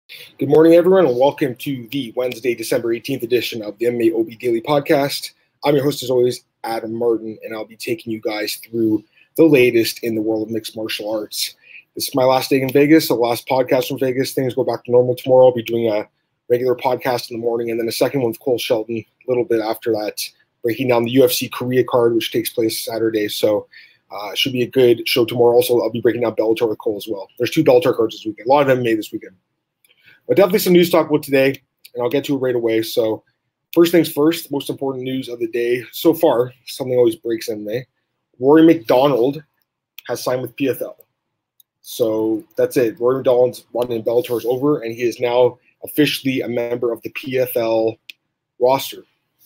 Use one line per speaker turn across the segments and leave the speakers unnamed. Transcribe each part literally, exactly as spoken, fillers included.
Good morning, everyone, and welcome to the Wednesday, December eighteenth edition of the M M A O B Daily Podcast. I'm your host, as always, Adam Martin, and I'll be taking you guys through the latest in the world of mixed martial arts. This is my last day in Vegas, the last podcast from Vegas. Things go back to normal tomorrow. I'll be doing a regular podcast in the morning, and then a second one with Cole Shelton a little bit after that, breaking down the U F C Korea card, which takes place Saturday. So uh, it should be a good show tomorrow. Also, I'll be breaking down Bellator with Cole as well. There's two Bellator cards this weekend. A lot of M M A this weekend. But definitely some news to talk about today, and I'll get to it right away. So first things first, most important news of the day so far, something always breaks M M A. Rory MacDonald has signed with P F L. So that's it. Rory MacDonald's run in Bellator is over, and he is now officially a member of the P F L roster.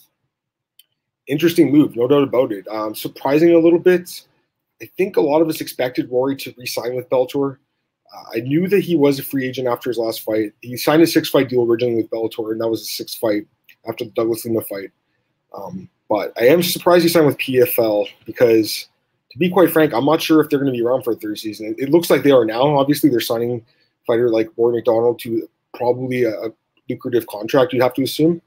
Interesting move, no doubt about it. Um, surprising a little bit. I think a lot of us expected Rory to re-sign with Bellator. Uh, I knew that he was a free agent after his last fight. He signed a six-fight deal originally with Bellator, and that was a sixth fight after the Douglas Lima fight. Um, but I am surprised he signed with P F L because, to be quite frank, I'm not sure if they're going to be around for a third season. It, it looks like they are now. Obviously, they're signing a fighter like Rory MacDonald to probably a, a lucrative contract, you'd have to assume.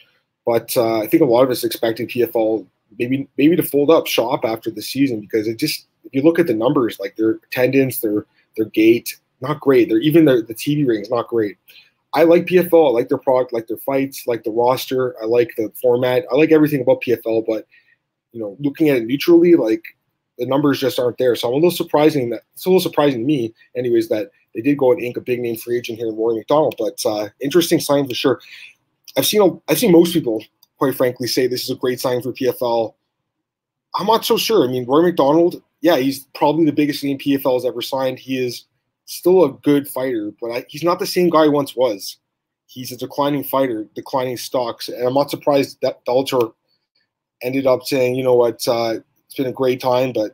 But uh, I think a lot of us expected P F L maybe maybe to fold up shop after the season because it just, if you look at the numbers, like their attendance, their their gate, not great. They're even their, the T V ratings, not great. I like P F L. I like their product, like their fights, like the roster. I like the format. I like everything about P F L. But you know, looking at it neutrally, like the numbers just aren't there. So I'm a little surprising that it's a little surprising to me, anyways, that they did go and ink a big name free agent here in Rory MacDonald. But uh, interesting sign for sure. I've seen a, I've seen most people, quite frankly, say this is a great sign for P F L. I'm not so sure. I mean, Rory MacDonald, yeah, he's probably the biggest name P F L has ever signed. He is still a good fighter, but I, he's not the same guy he once was. He's a declining fighter, declining stocks, and I'm not surprised that Bellator ended up saying, you know what, uh, it's been a great time, but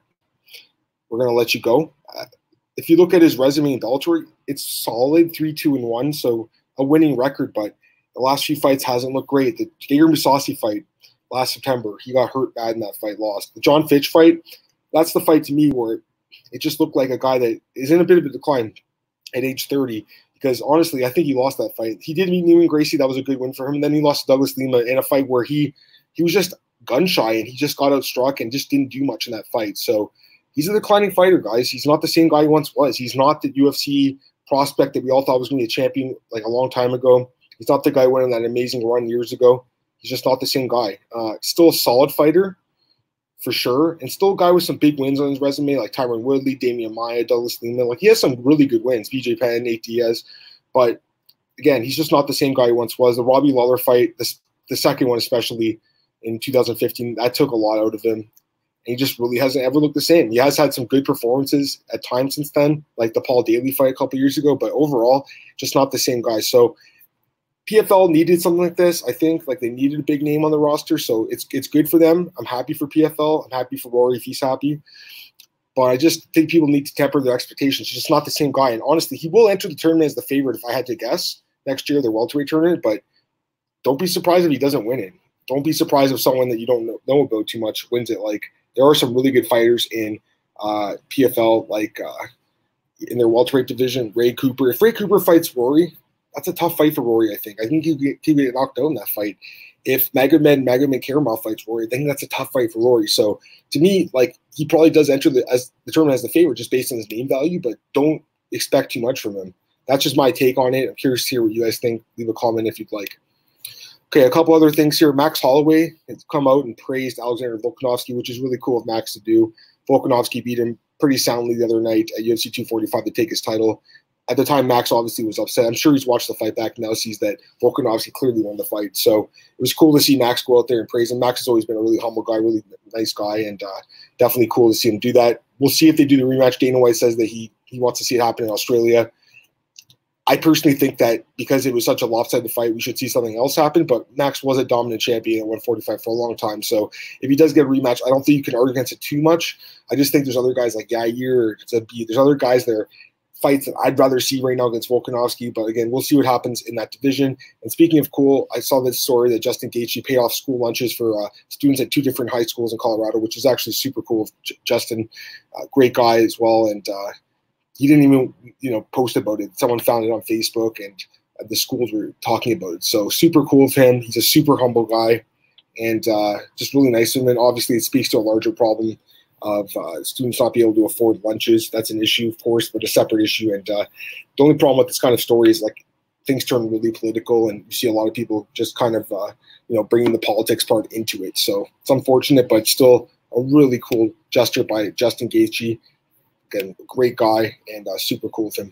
we're going to let you go. Uh, if you look at his resume in Bellator, it's solid, three, two, and one, so a winning record, but the last few fights hasn't looked great. The Gegard Mousasi fight last September, he got hurt bad in that fight, lost. The John Fitch fight, that's the fight to me where it just looked like a guy that is in a bit of a decline at age thirty because, honestly, I think he lost that fight. He did meet Neiman Gracie. That was a good win for him. And then he lost to Douglas Lima in a fight where he he was just gun-shy and he just got outstruck and just didn't do much in that fight. So he's a declining fighter, guys. He's not the same guy he once was. He's not the U F C prospect that we all thought was going to be a champion like a long time ago. He's not the guy who went on that amazing run years ago. He's just not the same guy. Uh, still a solid fighter, for sure, and still a guy with some big wins on his resume, like Tyron Woodley, Damian Maia, Douglas Lima. Like, he has some really good wins, B J Penn, Nate Diaz. But, again, he's just not the same guy he once was. The Robbie Lawler fight, the, the second one especially in two thousand fifteen, that took a lot out of him. And he just really hasn't ever looked the same. He has had some good performances at times since then, like the Paul Daly fight a couple years ago, but overall, just not the same guy. So P F L needed something like this. I think like they needed a big name on the roster, so it's it's good for them. I'm happy for P F L. I'm happy for Rory if he's happy. But I just think people need to temper their expectations. He's just not the same guy. And honestly, he will enter the tournament as the favorite if I had to guess next year, the welterweight tournament. But don't be surprised if he doesn't win it. Don't be surprised if someone that you don't know, know about too much wins it. Like, there are some really good fighters in uh, P F L, like uh, in their welterweight division. Ray Cooper. If Ray Cooper fights Rory, that's a tough fight for Rory, I think. I think he could get knocked out in that fight. If Magomed Magomed Karamov fights Rory, I think that's a tough fight for Rory. So, to me, like, he probably does enter the, as the tournament as the favorite just based on his name value, but don't expect too much from him. That's just my take on it. I'm curious to hear what you guys think. Leave a comment if you'd like. Okay, a couple other things here. Max Holloway has come out and praised Alexander Volkanovski, which is really cool of Max to do. Volkanovski beat him pretty soundly the other night at U F C two forty-five to take his title. At the time, Max obviously was upset. I'm sure he's watched the fight back and now sees that Volkanovski clearly won the fight. So it was cool to see Max go out there and praise him. Max has always been a really humble guy, really nice guy, and uh, definitely cool to see him do that. We'll see if they do the rematch. Dana White says that he he wants to see it happen in Australia. I personally think that because it was such a lopsided fight, we should see something else happen. But Max was a dominant champion at one forty-five for a long time. So if he does get a rematch, I don't think you can argue against it too much. I just think there's other guys like Yair, there's other guys there, fights that I'd rather see right now against Volkanovski. But again, we'll see what happens in that division. And speaking of cool, I saw this story that Justin Gaethje paid off school lunches for uh, students at two different high schools in Colorado, which is actually super cool of J- Justin. Uh, great guy as well. And uh, he didn't even, you know, post about it. Someone found it on Facebook, and the schools were talking about it. So super cool of him. He's a super humble guy, and uh, just really nice. And then obviously it speaks to a larger problem of uh, students not being able to afford lunches. That's an issue, of course, but a separate issue. And uh, the only problem with this kind of story is like things turn really political, and you see a lot of people just kind of uh, you know bringing the politics part into it. So it's unfortunate, but still a really cool gesture by Justin Gaethje. Again, great guy, and uh, super cool of him.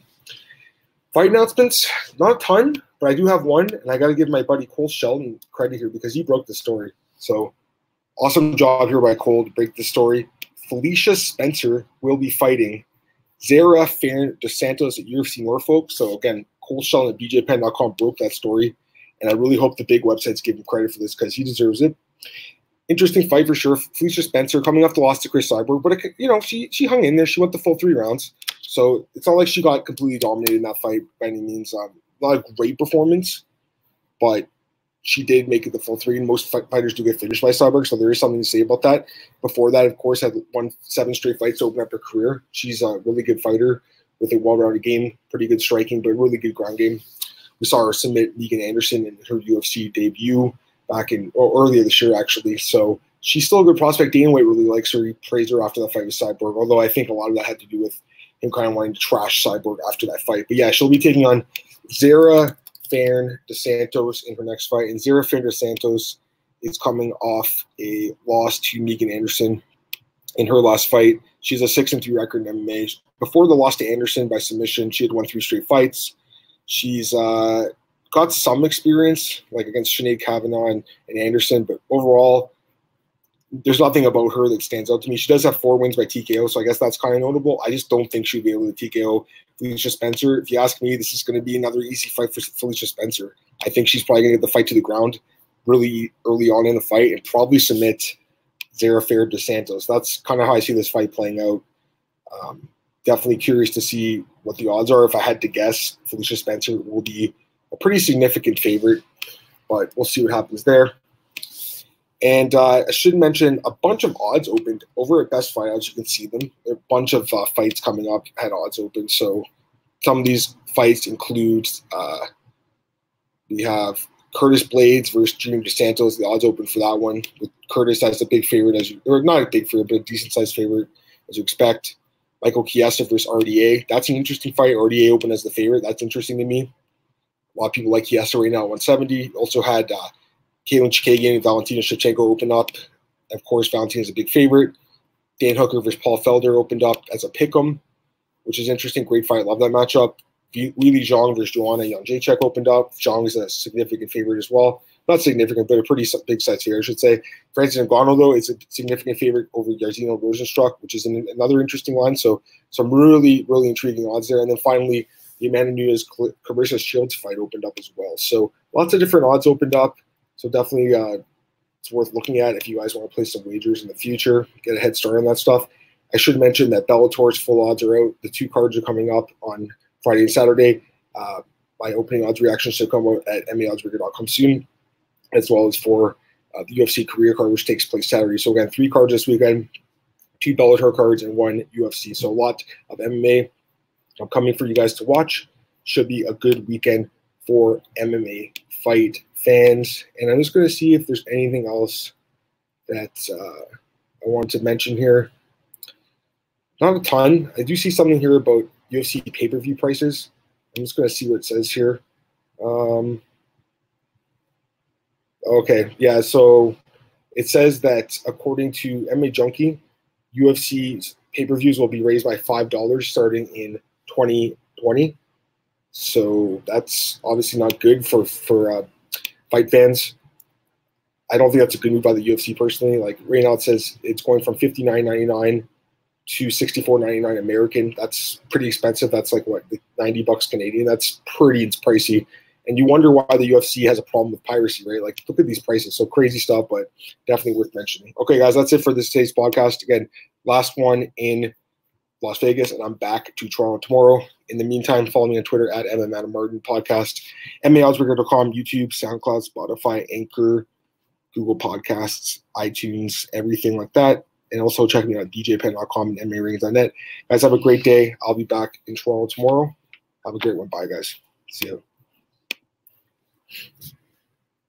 Fight announcements, not a ton, but I do have one, and I got to give my buddy Cole Sheldon credit here because he broke the story. So awesome job here by Cole to break the story. Felicia Spencer will be fighting Zara Fairn dos Santos at U F C Norfolk. So again, Cole Sheldon at B J Penn dot com broke that story, and I really hope the big websites give him credit for this because he deserves it. Interesting fight for sure. Felicia Spencer coming off the loss to Chris Cyborg, but it, you know she she hung in there. She went the full three rounds. So it's not like she got completely dominated in that fight by any means. Um, not a great performance, but she did make it the full three. And most fight fighters do get finished by Cyborg, so there is something to say about that. Before that, of course, had won seven straight fights to open up her career. She's a really good fighter with a well-rounded game, pretty good striking, but a really good ground game. We saw her submit Megan Anderson in her U F C debut back in or earlier this year, actually. So she's still a good prospect. Dana White really likes her. He praised her after that fight with Cyborg, although I think a lot of that had to do with him kind of wanting to trash Cyborg after that fight. But yeah, she'll be taking on Zara Fairn dos Santos in her next fight. And Zara Fairn dos Santos is coming off a loss to Megan Anderson in her last fight. She has a six and two record in M M A. Before the loss to Anderson by submission, she had won three straight fights. She's uh, got some experience, like against Sinead Kavanagh and, and Anderson, but overall, there's nothing about her that stands out to me. She does have four wins by T K O, so I guess that's kind of notable. I just don't think she'll be able to T K O Felicia Spencer. If you ask me, this is going to be another easy fight for Felicia Spencer. I think she's probably going to get the fight to the ground really early on in the fight and probably submit Zara Fairn dos Santos. That's kind of how I see this fight playing out. Um, definitely curious to see what the odds are. If I had to guess, Felicia Spencer will be a pretty significant favorite, but we'll see what happens there. And uh, I should mention a bunch of odds opened over at Best Fight Odds. You can see them. There are a bunch of uh, fights coming up had odds open. So some of these fights include uh, we have Curtis Blades versus Junior Dos Santos. The odds open for that one with Curtis as a big favorite, as you, or not a big favorite, but a decent sized favorite as you expect. Michael Chiesa versus R D A. That's an interesting fight. R D A open as the favorite. That's interesting to me. A lot of people like Chiesa right now at one seventy. Also had uh, Katlyn Chookagian and Valentina Shevchenko open up. Of course, Valentina is a big favorite. Dan Hooker versus Paul Felder opened up as a pick'em, which is interesting. Great fight. Love that matchup. Weili Zhang versus Joanna Jędrzejczyk opened up. Zhang is a significant favorite as well. Not significant, but a pretty big size here, I should say. Francis Ngannou, though, is a significant favorite over Jairzinho Rozenstruik, which is an, another interesting one. So some really, really intriguing odds there. And then finally, the Amanda Nunes-Claressa Shields fight opened up as well. So lots of different odds opened up. So definitely uh, it's worth looking at if you guys want to play some wagers in the future, get a head start on that stuff. I should mention that Bellator's full odds are out. The two cards are coming up on Friday and Saturday. Uh, my opening odds reactions should come out at M A odds breaker dot com soon, as well as for uh, the U F C career card, which takes place Saturday. So again, three cards this weekend, two Bellator cards and one U F C. So a lot of M M A upcoming for you guys to watch. Should be a good weekend for M M A fight fans. And I'm just going to see if there's anything else that uh, I want to mention here. Not a ton. I do see something here about U F C pay-per-view prices. I'm just going to see what it says here. Um, okay, yeah, so it says that according to M M A Junkie, U F C's pay-per-views will be raised by five dollars starting in twenty twenty. So that's obviously not good for, for uh, fight fans. I don't think that's a good move by the U F C personally. Like right now it says it's going from fifty-nine ninety-nine to sixty-four ninety-nine American. That's pretty expensive. That's like what, ninety bucks Canadian. That's pretty pricey. And you wonder why the U F C has a problem with piracy, right? Like look at these prices. So crazy stuff, but definitely worth mentioning. Okay, guys, that's it for this today's podcast. Again, last one in Las Vegas, and I'm back to Toronto tomorrow. In the meantime, follow me on Twitter at M M Adam Martin Podcast, M A odds breaker dot com, YouTube, SoundCloud, Spotify, Anchor, Google Podcasts, iTunes, everything like that. And also check me out at B J Penn dot com and M M A rings dot net. Guys, have a great day. I'll be back in Toronto tomorrow. Have a great one. Bye, guys. See you.